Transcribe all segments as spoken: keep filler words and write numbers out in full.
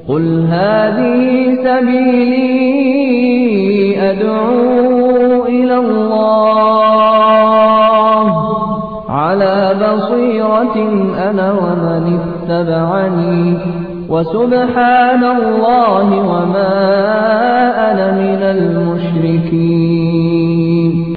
قل هذه سبيلي أدعو إلى الله على بصيرة أنا ومن اتبعني وسبحان الله وما أنا من المشركين.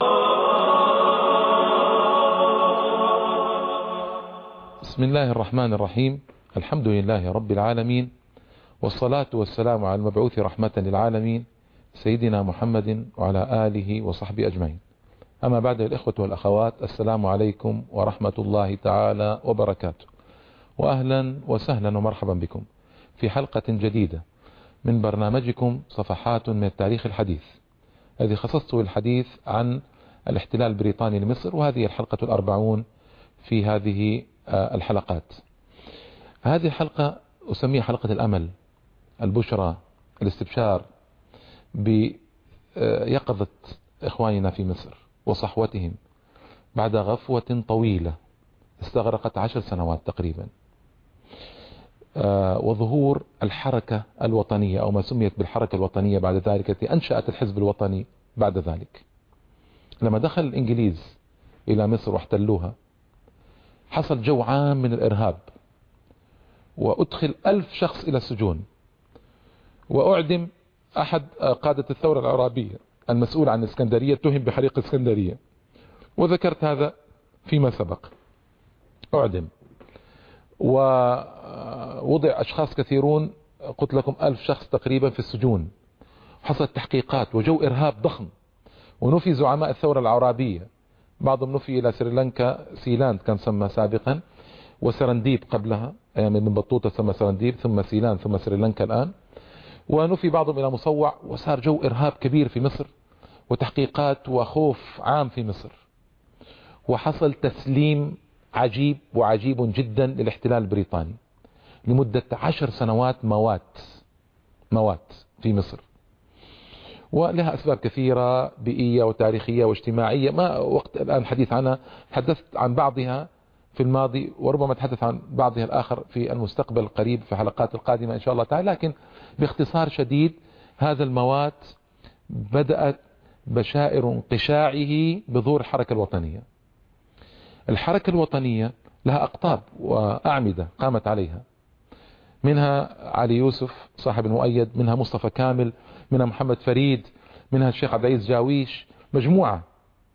بسم الله الرحمن الرحيم. الحمد لله رب العالمين، والصلاة والسلام على المبعوث رحمة للعالمين سيدنا محمد وعلى آله وصحبه أجمعين. أما بعد، الإخوة والأخوات، السلام عليكم ورحمة الله تعالى وبركاته، وأهلا وسهلا ومرحبا بكم في حلقة جديدة من برنامجكم صفحات من التاريخ الحديث، الذي خصصته الحديث عن الاحتلال البريطاني لمصر، وهذه الحلقة الأربعون في هذه الحلقات. هذه الحلقة أسميها حلقة الأمل، البشرى، الاستبشار بيقظة إخواننا في مصر وصحوتهم بعد غفوة طويلة استغرقت عشر سنوات تقريبا، وظهور الحركة الوطنية أو ما سميت بالحركة الوطنية بعد ذلك، التي أنشأت الحزب الوطني بعد ذلك. لما دخل الإنجليز إلى مصر واحتلوها، حصل جو عام من الإرهاب، وأدخل ألف شخص إلى السجون، وأعدم أحد قادة الثورة العرابية المسؤول عن الإسكندرية، اتهم بحريق الإسكندرية، وذكرت هذا فيما سبق. أعدم، ووضع أشخاص كثيرون، قلت لكم ألف شخص تقريبا في السجون. حصلت تحقيقات وجو إرهاب ضخم، ونفي زعماء الثورة العرابية، بعضهم نفي إلى سريلانكا، سيلاند كان سمى سابقا، وسرنديب قبلها أيام ابن بطوطة سمى سرنديب، ثم سيلاند، ثم سريلانكا الآن، ونفي بعضهم إلى مصوع، وصار جو إرهاب كبير في مصر وتحقيقات وخوف عام في مصر. وحصل تسليم عجيب وعجيب جدا للاحتلال البريطاني لمدة عشر سنوات، موات موات في مصر، ولها أسباب كثيرة بيئية وتاريخية واجتماعية، ما وقت الآن الحديث عنها. تحدثت عن بعضها في الماضي، وربما تحدث عن بعضها الآخر في المستقبل القريب في حلقات القادمة إن شاء الله تعالى. لكن باختصار شديد، هذا الموات بدأت بشائر انقشاعه بظهور الحركة الوطنية. الحركة الوطنية لها أقطاب وأعمدة قامت عليها، منها علي يوسف صاحب المؤيد، منها مصطفى كامل، منها محمد فريد، منها الشيخ عبد العزيز جاويش، مجموعة،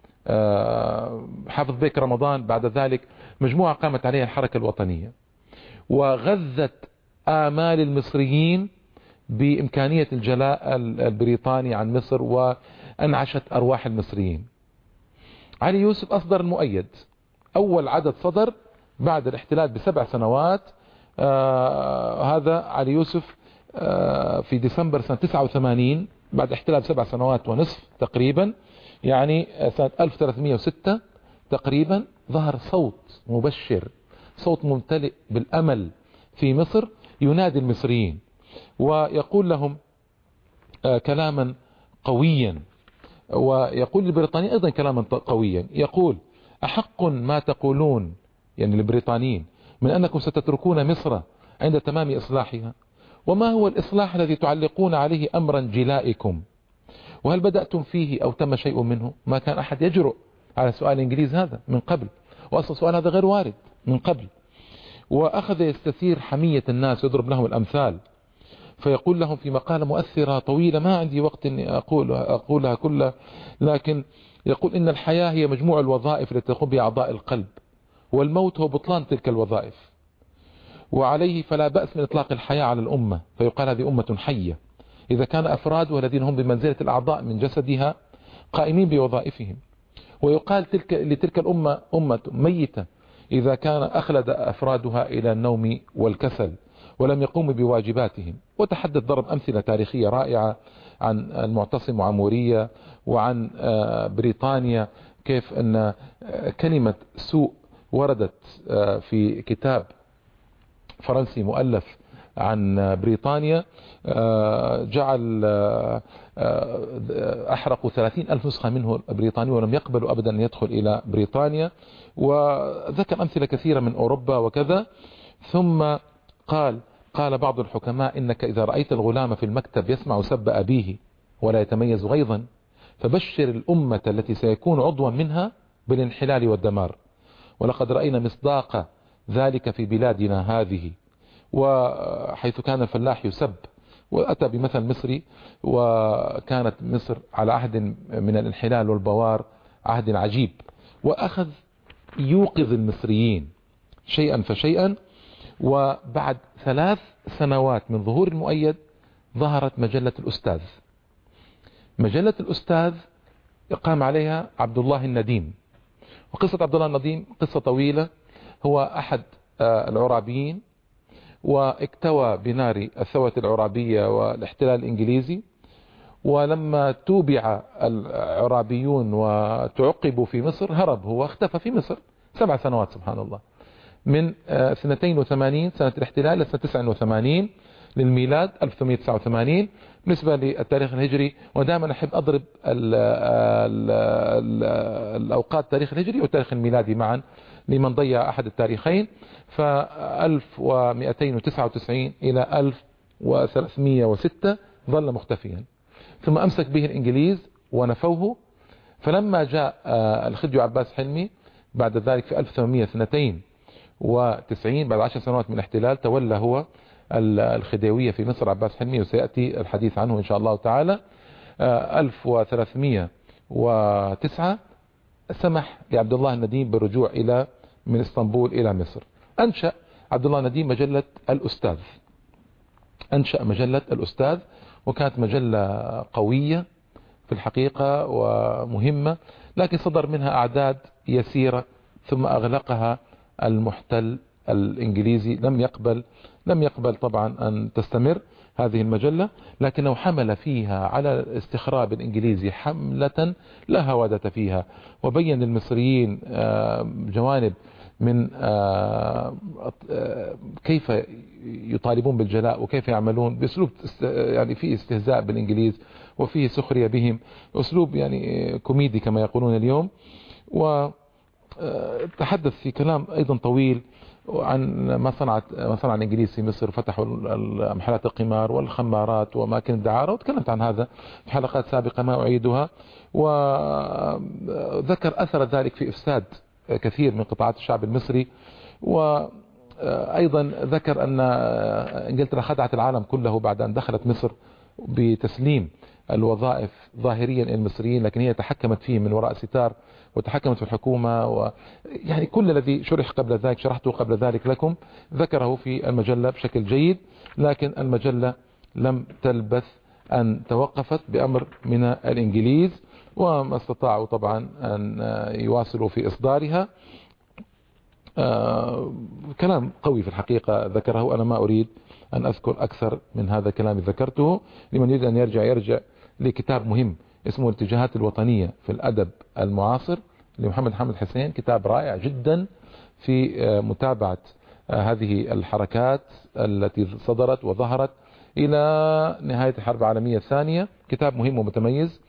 حافظ بيك رمضان، بعد ذلك مجموعة قامت عليها الحركة الوطنية، وغذت آمال المصريين بإمكانية الجلاء البريطاني عن مصر، وأنعشت أرواح المصريين. علي يوسف أصدر المؤيد، أول عدد صدر بعد الاحتلال بسبع سنوات. آه هذا علي يوسف آه في ديسمبر سنة تسعة وثمانين، بعد احتلال سبع سنوات ونصف تقريبا، يعني سنة ألف وثلاثمئة وستة تقريبا، ظهر صوت مبشر، صوت ممتلئ بالأمل في مصر، ينادي المصريين ويقول لهم آه كلاما قويا، ويقول للبريطانيين أيضا كلاما قويا، يقول: أحق ما تقولون، يعني البريطانيين، من أنكم ستتركون مصر عند تمام إصلاحها؟ وما هو الإصلاح الذي تعلقون عليه أمرا جلائكم؟ وهل بدأتم فيه أو تم شيء منه؟ ما كان أحد يجرؤ على سؤال الإنجليز هذا من قبل، وأصلا سؤال هذا غير وارد من قبل. وأخذ يستثير حمية الناس، يضرب لهم الأمثال، فيقول لهم في مقالة مؤثرة طويلة، ما عندي وقت أني أقول أقولها كلها، لكن يقول: إن الحياة هي مجموع الوظائف التي تقوم بها أعضاء القلب، والموت هو بطلان تلك الوظائف، وعليه فلا بأس من إطلاق الحياة على الأمة، فيقال هذه أمة حية إذا كان أفرادها الذين هم بمنزلة الأعضاء من جسدها قائمين بوظائفهم، ويقال تلك لتلك الأمة أمة ميتة إذا كان أخلد أفرادها إلى النوم والكسل ولم يقوموا بواجباتهم. وتحدث ضرب أمثلة تاريخية رائعة عن المعتصم وعمورية، وعن بريطانيا، كيف أن كلمة سوء وردت في كتاب فرنسي مؤلف عن بريطانيا، جعل أحرقوا ثلاثين ألف نسخة منه بريطاني، ولم يقبلوا أبدا أن يدخل إلى بريطانيا. وذكر أمثلة كثيرة من أوروبا وكذا، ثم قال: قال بعض الحكماء: إنك إذا رأيت الغلام في المكتب يسمع سب أبيه ولا يتميز غيظا فبشر الأمة التي سيكون عضوا منها بالانحلال والدمار. ولقد رأينا مصداق ذلك في بلادنا هذه، وحيث كان الفلاح يسب، وأتى بمثل مصري، وكانت مصر على عهد من الانحلال والبوار، عهد عجيب، وأخذ يوقظ المصريين شيئا فشيئا. وبعد ثلاث سنوات من ظهور المؤيد ظهرت مجلة الأستاذ. مجلة الأستاذ قام عليها عبد الله النديم. وقصة عبد الله النديم قصة طويلة. هو أحد العرابيين، واكتوى بنار الثورة العرابية والاحتلال الإنجليزي، ولما توبع العرابيون وتعقبوا في مصر هرب هو، اختفى في مصر سبع سنوات سبحان الله، من اثنتين وثمانين سنة الاحتلال لسنة تسعة وثمانين للميلاد ألف وثمانمئة وتسعة وثمانين بالنسبة للتاريخ الهجري. ودائما أحب أضرب ال ال ال الأوقات التاريخ الهجري والتاريخ الميلادي معا لمن ضيع أحد التاريخين. ف ألف ومئتين وتسعة وتسعين إلى ألف وثلاثمئة وستة ظل مختفيا، ثم أمسك به الإنجليز ونفوه. فلما جاء الخديوي عباس حلمي بعد ذلك في ألف وثمانمئة واثنين وتسعين بعد عشر سنوات من الاحتلال، تولى هو الخديوية في مصر عباس حلمي، وسيأتي الحديث عنه إن شاء الله تعالى. ألف وثلاثمئة وتسعة سمح لعبد الله النديم بالرجوع إلى من اسطنبول إلى مصر. أنشأ عبد الله النديم مجلة الأستاذ. أنشأ مجلة الأستاذ، وكانت مجلة قوية في الحقيقة ومهمة، لكن صدر منها أعداد يسيرة ثم أغلقها المحتل الإنجليزي. لم يقبل لم يقبل طبعا أن تستمر هذه المجلة، لكنه حمل فيها على الاستخراب الإنجليزي حملة لا هوادة فيها، وبين للمصريين جوانب من كيف يطالبون بالجلاء وكيف يعملون بأسلوب يعني فيه استهزاء بالإنجليز وفيه سخرية بهم، أسلوب يعني كوميدي كما يقولون اليوم. وتحدث في كلام أيضا طويل عن ما صنعت ما صنع الإنجليز في مصر، فتحوا محلات القمار والخمارات وأماكن الدعارة، وتكلمت عن هذا في حلقات سابقة ما أعيدها. وذكر أثر ذلك في إفساد كثير من قطاعات الشعب المصري، وأيضا ذكر أن إنجلترا خدعت العالم كله بعد أن دخلت مصر بتسليم الوظائف ظاهريا المصريين، لكن هي تحكمت فيه من وراء ستار وتحكمت في الحكومة. ويعني كل الذي شرح قبل ذلك شرحته قبل ذلك لكم، ذكره في المجلة بشكل جيد، لكن المجلة لم تلبث أن توقفت بأمر من الإنجليز، وما استطاعوا طبعا أن يواصلوا في إصدارها. آه كلام قوي في الحقيقة ذكره، أنا ما أريد أن أذكر أكثر من هذا الكلام ذكرته. لمن يريد أن يرجع يرجع لكتاب مهم اسمه الاتجاهات الوطنية في الأدب المعاصر لمحمد حامد حسين، كتاب رائع جدا في متابعة هذه الحركات التي صدرت وظهرت إلى نهاية الحرب العالمية الثانية. كتاب مهم ومتميز.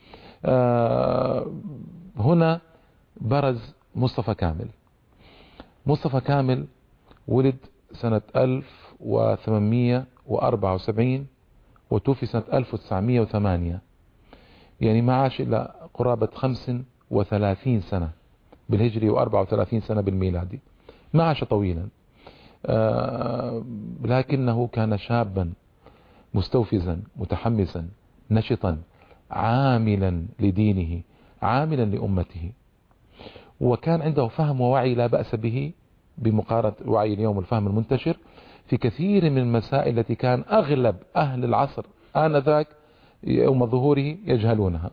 هنا برز مصطفى كامل. مصطفى كامل ولد سنة ألف وثمانمئة وأربعة وسبعين وتوفي سنة ألف وتسعمئة وثمانية، يعني ما عاش إلا قرابة خمس وثلاثين سنة بالهجري وأربعة وثلاثين سنة بالميلادي، ما عاش طويلا. آه لكنه كان شابا مستوفزا متحمسا نشطا عاملا لدينه عاملا لأمته، وكان عنده فهم ووعي لا بأس به بمقارنة وعي اليوم والفهم المنتشر في كثير من المسائل التي كان أغلب أهل العصر آنذاك يوم ظهوره يجهلونها.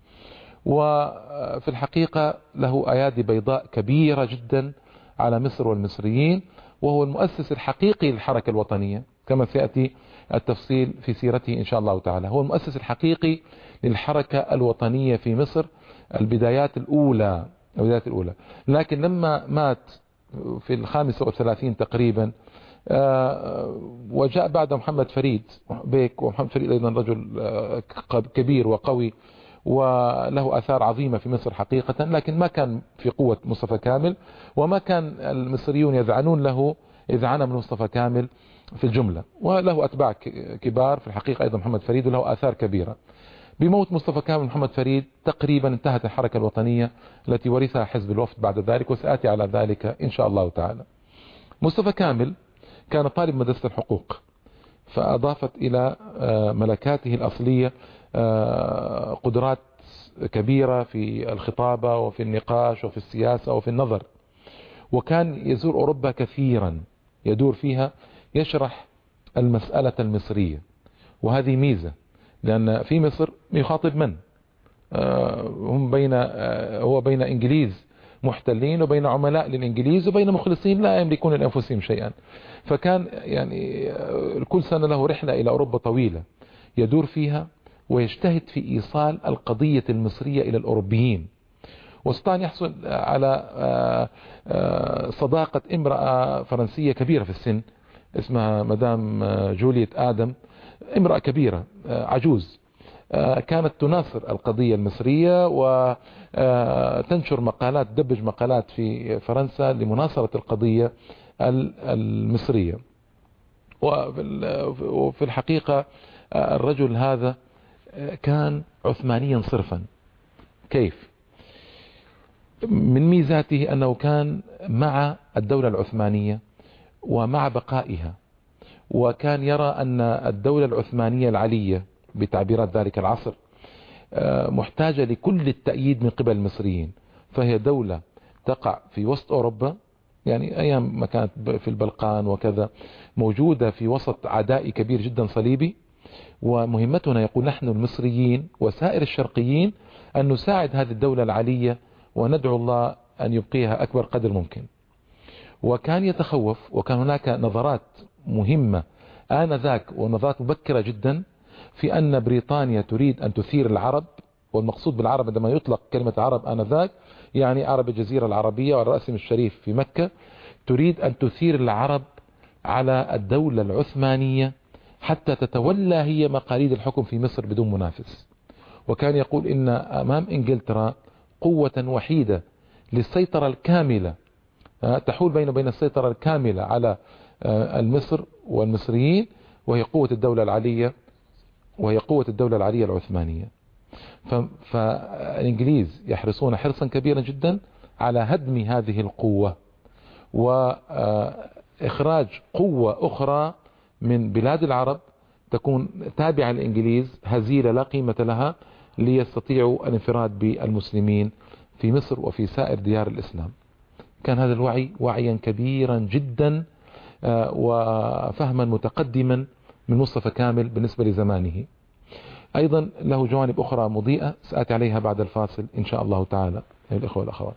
وفي الحقيقة له أيادي بيضاء كبيرة جدا على مصر والمصريين، وهو المؤسس الحقيقي للحركة الوطنية كما سيأتي التفصيل في سيرته إن شاء الله تعالى. هو المؤسس الحقيقي للحركة الوطنية في مصر البدايات الأولى البدايات الأولى لكن لما مات في الخامسة والثلاثين تقريبا وجاء بعد محمد فريد بيك، ومحمد فريد أيضا رجل كبير وقوي وله أثار عظيمة في مصر حقيقة، لكن ما كان في قوة مصطفى كامل، وما كان المصريون يذعنون له إذعانا من مصطفى كامل في الجملة، وله أتباع كبار في الحقيقة أيضا محمد فريد، وله آثار كبيرة. بموت مصطفى كامل محمد فريد تقريبا انتهت الحركة الوطنية التي ورثها حزب الوفد بعد ذلك، وسآتي على ذلك إن شاء الله تعالى. مصطفى كامل كان طالب مدرسة الحقوق، فأضافت إلى ملكاته الأصلية قدرات كبيرة في الخطابة وفي النقاش وفي السياسة وفي النظر، وكان يزور أوروبا كثيرا، يدور فيها يشرح المسألة المصرية، وهذه ميزة، لأن في مصر يخاطب من هم بين هو بين إنجليز محتلين وبين عملاء للإنجليز وبين مخلصين لا يملكون لأنفسهم شيئا. فكان يعني كل سنة له رحلة إلى أوروبا طويلة يدور فيها ويجتهد في إيصال القضية المصرية إلى الأوروبيين، واستطاع أن يحصل على صداقة امرأة فرنسية كبيرة في السن اسمها مدام جولييت آدم، امرأة كبيرة عجوز، كانت تناصر القضية المصرية وتنشر مقالات، تدبج مقالات في فرنسا لمناصرة القضية المصرية. وفي الحقيقة الرجل هذا كان عثمانيا صرفا. كيف؟ من ميزاته أنه كان مع الدولة العثمانية ومع بقائها، وكان يرى أن الدولة العثمانية العلية بتعبيرات ذلك العصر محتاجة لكل التأييد من قبل المصريين، فهي دولة تقع في وسط أوروبا، يعني أيام ما كانت في البلقان وكذا، موجودة في وسط عدائي كبير جدا صليبي، ومهمتنا يقول نحن المصريين وسائر الشرقيين أن نساعد هذه الدولة العلية وندعو الله أن يبقيها أكبر قدر ممكن. وكان يتخوف، وكان هناك نظرات مهمة آنذاك ونظرات مبكرة جدا في أن بريطانيا تريد أن تثير العرب، والمقصود بالعرب عندما يطلق كلمة عرب آنذاك يعني عرب الجزيرة العربية والرأسم الشريف في مكة، تريد أن تثير العرب على الدولة العثمانية حتى تتولى هي مقاليد الحكم في مصر بدون منافس. وكان يقول إن أمام إنجلترا قوة وحيدة للسيطرة الكاملة تحول بين وبين السيطرة الكاملة على المصر والمصريين، وهي قوة الدولة العلية، وهي قوة الدولة العلية العثمانية. فالإنجليز يحرصون حرصا كبيرا جدا على هدم هذه القوة وإخراج قوة أخرى من بلاد العرب تكون تابعة للإنجليز، هزيلة لا قيمة لها، ليستطيعوا الانفراد بالمسلمين في مصر وفي سائر ديار الإسلام. كان هذا الوعي وعيا كبيرا جدا وفهما متقدما من مصطفى كامل بالنسبة لزمانه. أيضا له جوانب أخرى مضيئة سأتي عليها بعد الفاصل إن شاء الله تعالى أيها الإخوة والأخوات.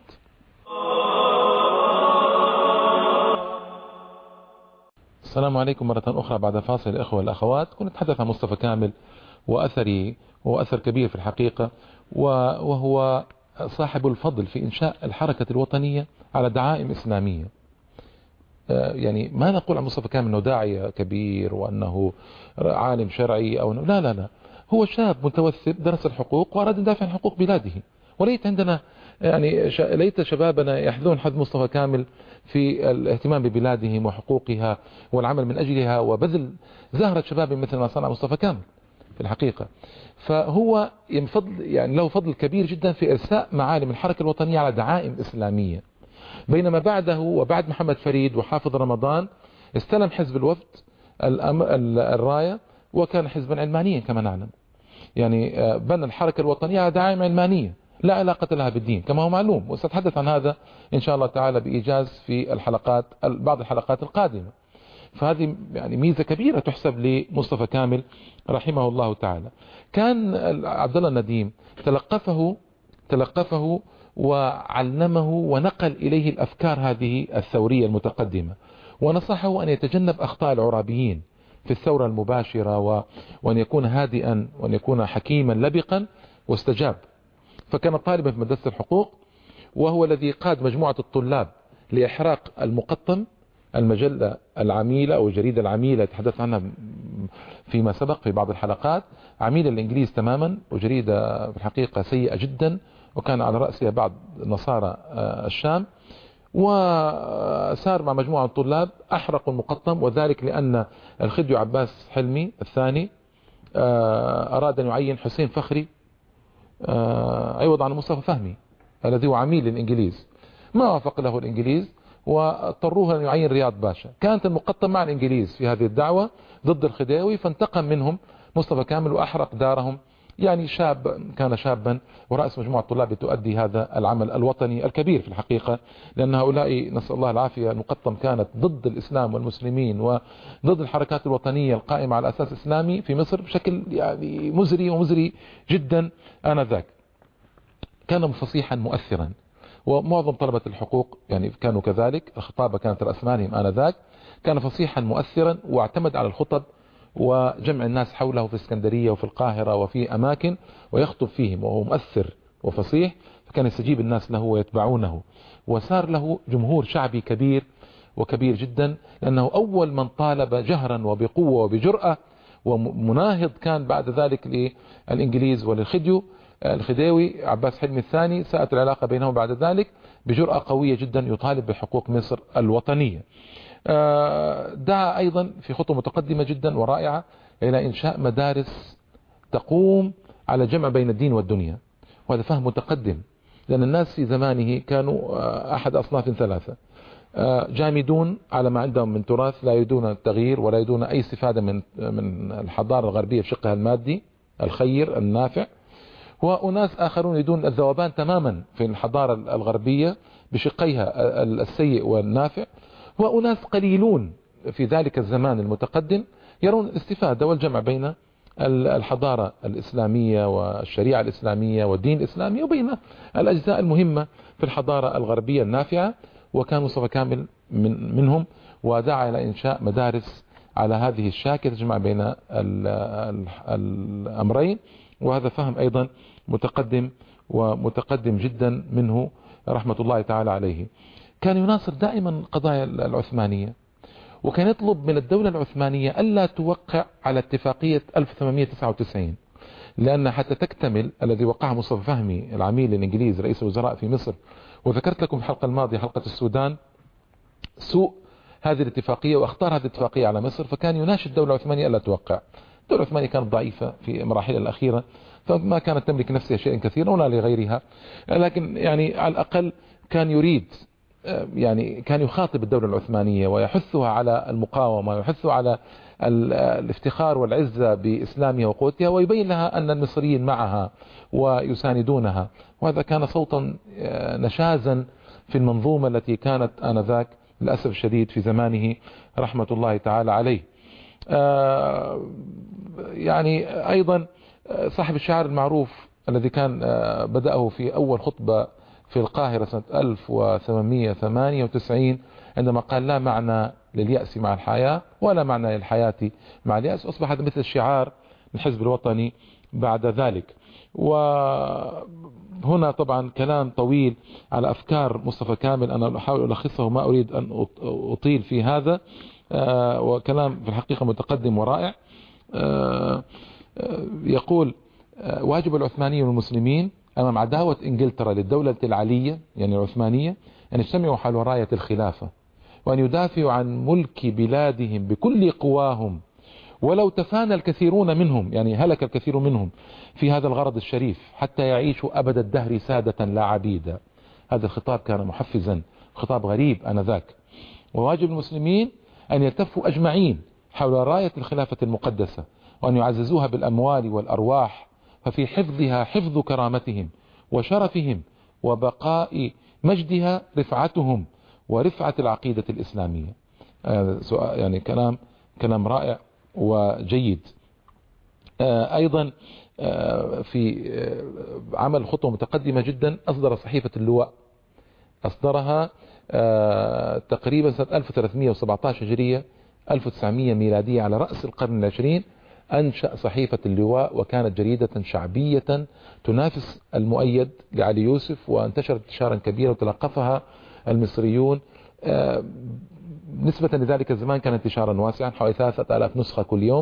السلام عليكم مرة أخرى بعد فاصل الإخوة والأخوات. كنا نتحدث عن مصطفى كامل وأثري، وأثر كبير في الحقيقة، وهو صاحب الفضل في إنشاء الحركة الوطنية على دعائم إسلامية. يعني ما نقول عن مصطفى كامل أنه داعية كبير وأنه عالم شرعي أو لا لا لا، هو شاب متوثب درس الحقوق وأراد أن يدافع عن حقوق بلاده. وليت عندنا يعني ليت شبابنا يحذون حد مصطفى كامل في الاهتمام ببلادهم وحقوقها والعمل من أجلها وبذل زهرة شباب مثل ما صنع مصطفى كامل في الحقيقة. فهو ينفضل يعني له فضل كبير جدا في إرساء معالم الحركة الوطنية على دعائم إسلامية، بينما بعده وبعد محمد فريد وحافظ رمضان استلم حزب الوفد الراية، وكان حزبا علمانيا كما نعلم، يعني بنى الحركة الوطنية على دعائم علمانية لا علاقة لها بالدين كما هو معلوم، وسأتحدث عن هذا إن شاء الله تعالى بإيجاز في الحلقات بعض الحلقات القادمة. فهذه يعني ميزة كبيرة تحسب لمصطفى كامل رحمه الله تعالى. كان عبد الله النديم تلقفه تلقفه وعلمه ونقل إليه الأفكار هذه الثورية المتقدمة، ونصحه أن يتجنب أخطاء العرابيين في الثورة المباشرة وأن يكون هادئا وأن يكون حكيما لبقا، واستجاب. فكان طالبا في مدرسة الحقوق، وهو الذي قاد مجموعة الطلاب لإحراق المقطم، المجلة العميلة أو الجريدة العميلة تحدث عنها فيما سبق في بعض الحلقات، عميلة الإنجليز تماما وجريدة في الحقيقة سيئة جدا، وكان على رأسها بعض نصارى الشام. وسار مع مجموعة من الطلاب أحرقوا المقطم، وذلك لأن الخديوي عباس حلمي الثاني أراد أن يعين حسين فخري عوض عن مصطفى فهمي الذي هو عميل للإنجليز، ما وافق له الإنجليز واضطروه أن يعين رياض باشا. كانت المقطم مع الإنجليز في هذه الدعوة ضد الخديوي، فانتقم منهم مصطفى كامل وأحرق دارهم. يعني شاب كان شابا ورأس مجموعة طلاب تؤدي هذا العمل الوطني الكبير في الحقيقة، لأن هؤلاء نسأل الله العافية المقطم كانت ضد الإسلام والمسلمين وضد الحركات الوطنية القائمة على أساس إسلامي في مصر بشكل يعني مزري ومزري جدا آنذاك. كان فصيحا مؤثرا، ومعظم طلبة الحقوق يعني كانوا كذلك، الخطابة كانت رأس مالهم آنذاك. كان فصيحا مؤثرا واعتمد على الخطب وجمع الناس حوله في اسكندرية وفي القاهرة وفي أماكن ويخطب فيهم، وهو مؤثر وفصيح، فكان يستجيب الناس له ويتبعونه، وصار له جمهور شعبي كبير وكبير جدا، لأنه أول من طالب جهرا وبقوة وبجرأة ومناهض كان بعد ذلك للإنجليز وللخديو الخديوي عباس حلمي الثاني. ساءت العلاقة بينهم بعد ذلك بجرأة قوية جدا يطالب بحقوق مصر الوطنية. دعا أيضا في خطوة متقدمة جدا ورائعة إلى إنشاء مدارس تقوم على جمع بين الدين والدنيا، وهذا فهم متقدم، لأن الناس في زمانه كانوا أحد أصناف ثلاثة: جامدون على ما عندهم من تراث لا يريدون التغيير ولا يريدون أي استفادة من من الحضارة الغربية في شقها المادي الخير النافع، وأناس آخرون يريدون الذوبان تماما في الحضارة الغربية بشقيها السيء والنافع، وأناس قليلون في ذلك الزمان المتقدم يرون الاستفادة والجمع بين الحضارة الإسلامية والشريعة الإسلامية والدين الإسلامي وبين الأجزاء المهمة في الحضارة الغربية النافعة. وكان مصطفى كامل من منهم، ودعا إلى إنشاء مدارس على هذه الشاكلة تجمع بين الأمرين، وهذا فهم أيضا متقدم ومتقدم جدا منه رحمة الله تعالى عليه. كان يناصر دائما القضايا العثمانية، وكان يطلب من الدولة العثمانية ألا توقع على اتفاقية ألف وثمانمئة وتسعة وتسعين، لأن حتى تكتمل الذي وقعه مصطفى فهمي العميل الإنجليزي رئيس الوزراء في مصر. وذكرت لكم في الحلقة الماضية حلقة السودان سوء هذه الاتفاقية واختار هذه الاتفاقية على مصر، فكان يناشد الدولة العثمانية ألا توقع. الدولة العثمانية كانت ضعيفة في مراحلها الأخيرة، فما كانت تملك نفسها شيئا كثيرا ولا لغيرها، لكن يعني على الأقل كان يريد يعني كان يخاطب الدولة العثمانية ويحثها على المقاومة ويحثها على الافتخار والعزة بإسلامها وقوتها، ويبين لها أن المصريين معها ويساندونها. وهذا كان صوتا نشازا في المنظومة التي كانت آنذاك للأسف الشديد في زمانه رحمة الله تعالى عليه. يعني أيضا صاحب الشعار المعروف الذي كان بدأه في أول خطبة في القاهرة سنة ألف وثمانمئة وثمانية وتسعين عندما قال: لا معنى لليأس مع الحياة ولا معنى للحياة مع اليأس، أصبح هذا مثل الشعار الحزب الوطني بعد ذلك. وهنا طبعا كلام طويل على أفكار مصطفى كامل، أنا أحاول ألخصه، ما أريد أن أطيل في هذا، وكلام في الحقيقة متقدم ورائع. يقول: واجب العثمانيين والمسلمين أمام عداوة إنجلترا للدولة العلية يعني العثمانية أن يجتمعوا حول راية الخلافة، وأن يدافعوا عن ملك بلادهم بكل قواهم، ولو تفانى الكثيرون منهم يعني هلك الكثير منهم في هذا الغرض الشريف حتى يعيشوا أبد الدهر سادة لا عبيدا. هذا الخطاب كان محفزا، خطاب غريب آنذاك. وواجب المسلمين أن يلتفوا أجمعين حول راية الخلافة المقدسة، وأن يعززوها بالأموال والأرواح، ففي حفظها حفظ كرامتهم وشرفهم، وبقاء مجدها رفعتهم ورفعة العقيدة الإسلامية. يعني كلام كلام رائع وجيد. أيضا في عمل خطوة متقدمة جدا أصدر صحيفة اللواء، أصدرها تقريبا سنة ألف وثلاثمئة وسبعة عشر هجرية ألف وتسعمئة ميلادية على رأس القرن العشرين. أنشأ صحيفة اللواء، وكانت جريدة شعبية تنافس المؤيد لعلي يوسف، وانتشرت انتشارا كبيرا وتلقفها المصريون. نسبة لذلك الزمان كان انتشارا واسعا، حوالي ثلاثة آلاف نسخة كل يوم.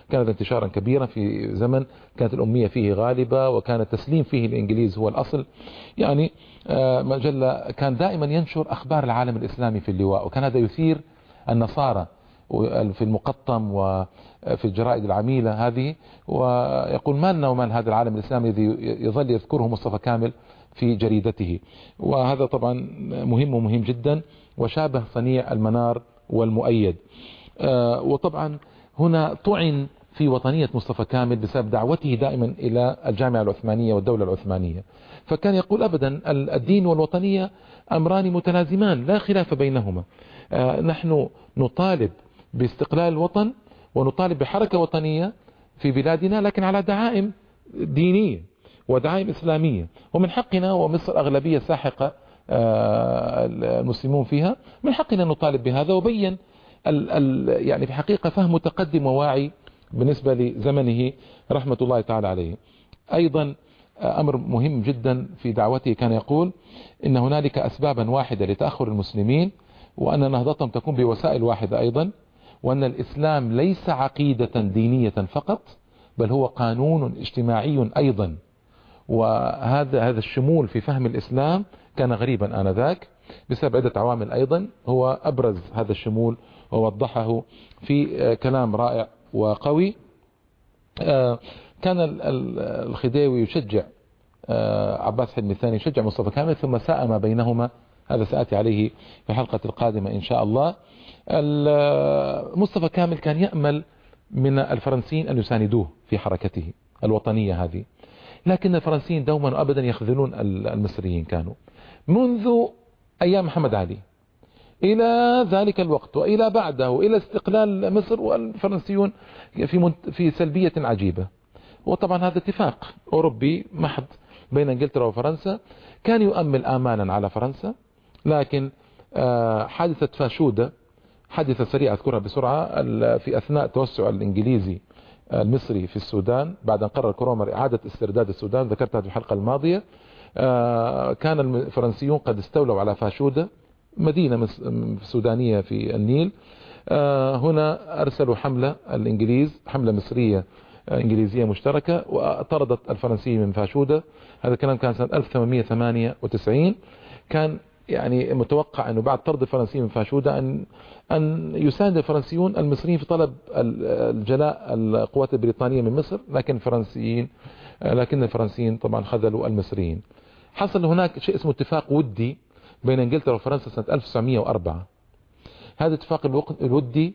كانت انتشارا كبيرا في زمن كانت الأمية فيه غالبة، وكان التسليم فيه الإنجليز هو الأصل. يعني مجلة كان دائما ينشر أخبار العالم الإسلامي في اللواء، وكان هذا يثير النصارى في المقطم وفي الجرائد العميلة هذه، ويقول ما لنا ومال هذا العالم الإسلامي الذي يظل يذكره مصطفى كامل في جريدته. وهذا طبعا مهم ومهم جدا، وشابه صنيع المنار والمؤيد. وطبعا هنا طعن في وطنية مصطفى كامل بسبب دعوته دائما إلى الجامعة العثمانية والدولة العثمانية، فكان يقول أبدا الدين والوطنية أمران متلازمان لا خلاف بينهما. نحن نطالب باستقلال الوطن ونطالب بحركة وطنية في بلادنا، لكن على دعائم دينية ودعائم إسلامية، ومن حقنا، ومصر أغلبية ساحقة المسلمون فيها، من حقنا نطالب بهذا. وبين ال ال يعني في حقيقة فهم متقدم وواعي بالنسبة لزمنه رحمة الله تعالى عليه. أيضا أمر مهم جدا في دعوته، كان يقول إن هنالك أسبابا واحدة لتأخر المسلمين، وأن نهضتهم تكون بوسائل واحدة أيضا، وأن الإسلام ليس عقيدة دينية فقط، بل هو قانون اجتماعي أيضا. وهذا هذا الشمول في فهم الإسلام كان غريبا آنذاك بسبب عدة عوامل. أيضا هو أبرز هذا الشمول ووضحه في كلام رائع وقوي. كان الخديوي يشجع عباس حلمي الثاني، يشجع مصطفى كامل، ثم ساء ما بينهما، هذا سأتي عليه في الحلقة القادمة إن شاء الله. مصطفى كامل كان يأمل من الفرنسيين أن يساندوه في حركته الوطنية هذه، لكن الفرنسيين دوما وأبدا يخذلون المصريين، كانوا منذ أيام محمد علي إلى ذلك الوقت وإلى بعده إلى استقلال مصر، والفرنسيون في في سلبية عجيبة. وطبعا هذا اتفاق أوروبي محض بين انجلترا وفرنسا، كان يؤمل آمالا على فرنسا، لكن حادثة فاشودة، حادثة سريعة أذكرها بسرعة، في أثناء توسع الإنجليزي المصري في السودان بعد أن قرر كرومر إعادة استرداد السودان، ذكرتها في الحلقة الماضية. كان الفرنسيون قد استولوا على فاشودة، مدينة سودانية في النيل. هنا أرسلوا حملة الإنجليز، حملة مصرية إنجليزية مشتركة، وطردت الفرنسيين من فاشودة. هذا الكلام كان سنة ألف وثمانمئة وثمانية وتسعين. كان يعني متوقع أنه بعد طرد الفرنسيين من فاشودة أن أن يساند الفرنسيون المصريين في طلب الجلاء القوات البريطانية من مصر، لكن الفرنسيين لكن الفرنسيين طبعا خذلوا المصريين. حصل هناك شيء اسمه اتفاق ودي بين انجلترا وفرنسا سنة ألف وتسعمئة وأربعة. هذا الاتفاق الودي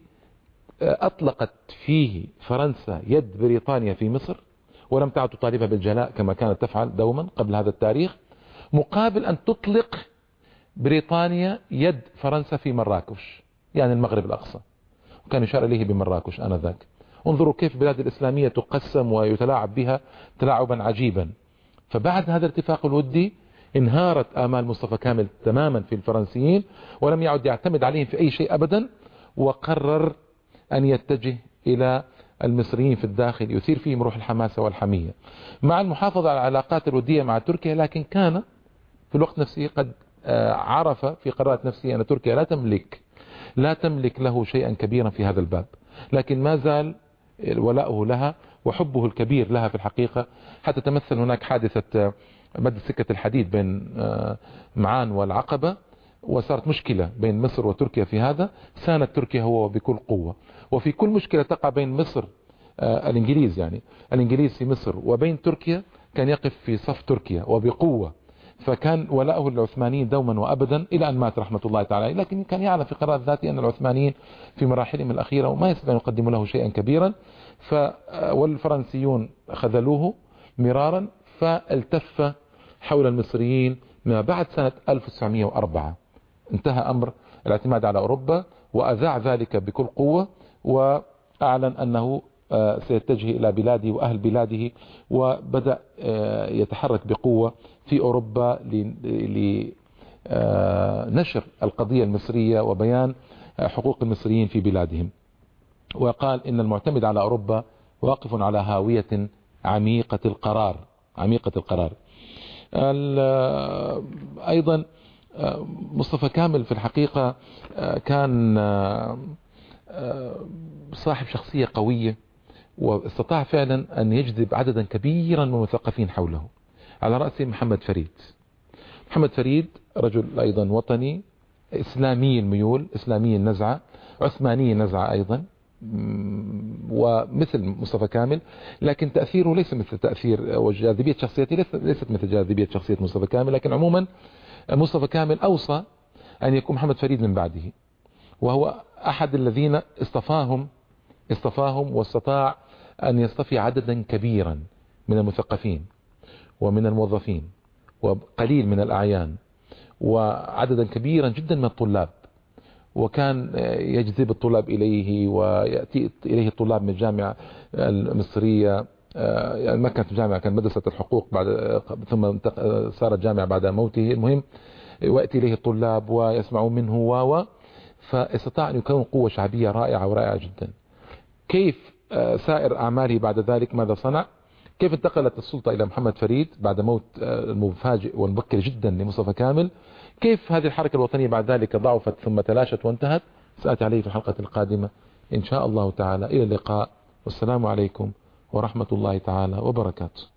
أطلقت فيه فرنسا يد بريطانيا في مصر، ولم تعد تطالبها بالجلاء كما كانت تفعل دوما قبل هذا التاريخ، مقابل أن تطلق بريطانيا يد فرنسا في مراكش، يعني المغرب الأقصى، وكان يشار إليه بمراكش آنذاك. انظروا كيف البلاد الإسلامية تقسم ويتلاعب بها تلاعبا عجيبا. فبعد هذا الاتفاق الودي انهارت آمال مصطفى كامل تماما في الفرنسيين، ولم يعد يعتمد عليهم في أي شيء أبدا، وقرر أن يتجه إلى المصريين في الداخل، يثير فيهم روح الحماسة والحمية مع المحافظة على العلاقات الودية مع تركيا. لكن كان في الوقت نفسه قد عرف في قرارات نفسه أن تركيا لا تملك لا تملك له شيئا كبيرا في هذا الباب، لكن ما زال ولاؤه لها وحبه الكبير لها في الحقيقة، حتى تمثل هناك حادثة مد سكة الحديد بين معان والعقبة، وصارت مشكلة بين مصر وتركيا في هذا، ساند تركيا هو بكل قوة. وفي كل مشكلة تقع بين مصر الإنجليز يعني الإنجليز في مصر وبين تركيا كان يقف في صف تركيا وبقوة، فكان ولاؤه للعثمانيين دوما وأبدا إلى أن مات رحمة الله تعالى. لكن كان يعلم في قرار ذاته أن العثمانيين في مراحلهم الأخيرة وما يستطيعون أن يقدموا له شيئا كبيرا، ف والفرنسيون خذلوه مرارا، فالتف حول المصريين ما بعد سنة ألف وتسعمئة وأربعة. انتهى أمر الاعتماد على أوروبا، وأذاع ذلك بكل قوة، وأعلن أنه سيتجه إلى بلاده وأهل بلاده، وبدأ يتحرك بقوة في أوروبا لنشر القضية المصرية وبيان حقوق المصريين في بلادهم. وقال إن المعتمد على أوروبا واقف على هاوية عميقة القرار عميقة القرار. أيضا مصطفى كامل في الحقيقة كان صاحب شخصية قوية واستطاع فعلا أن يجذب عددا كبيرا من المثقفين حوله، على رأسهم محمد فريد. محمد فريد رجل أيضا وطني، إسلامي الميول، إسلامي النزعة، عثماني النزعة أيضا، ومثل مصطفى كامل، لكن تأثيره ليس مثل تأثير وجاذبية شخصيته ليست مثل جاذبية شخصية مصطفى كامل. لكن عموما مصطفى كامل أوصى أن يكون محمد فريد من بعده، وهو أحد الذين اصطفاهم اصطفاهم واستطاع أن يصطفي عددا كبيرا من المثقفين ومن الموظفين وقليل من الأعيان وعددا كبيرا جدا من الطلاب، وكان يجذب الطلاب إليه ويأتي إليه الطلاب من الجامعة المصرية، يعني ما كانت جامعة، كان مدرسة الحقوق بعد ثم صارت جامعة بعد موته. المهم ويأتي إليه الطلاب ويسمعون منه و فاستطاع أن يكون قوة شعبية رائعة ورائعة جدا. كيف سائر أعماله بعد ذلك ماذا صنع؟ كيف انتقلت السلطة إلى محمد فريد بعد موت المفاجئ والمبكر جدا لمصطفى كامل؟ كيف هذه الحركة الوطنية بعد ذلك ضعفت ثم تلاشت وانتهت؟ سأتي عليه في الحلقة القادمة إن شاء الله تعالى. إلى اللقاء، والسلام عليكم ورحمة الله تعالى وبركاته.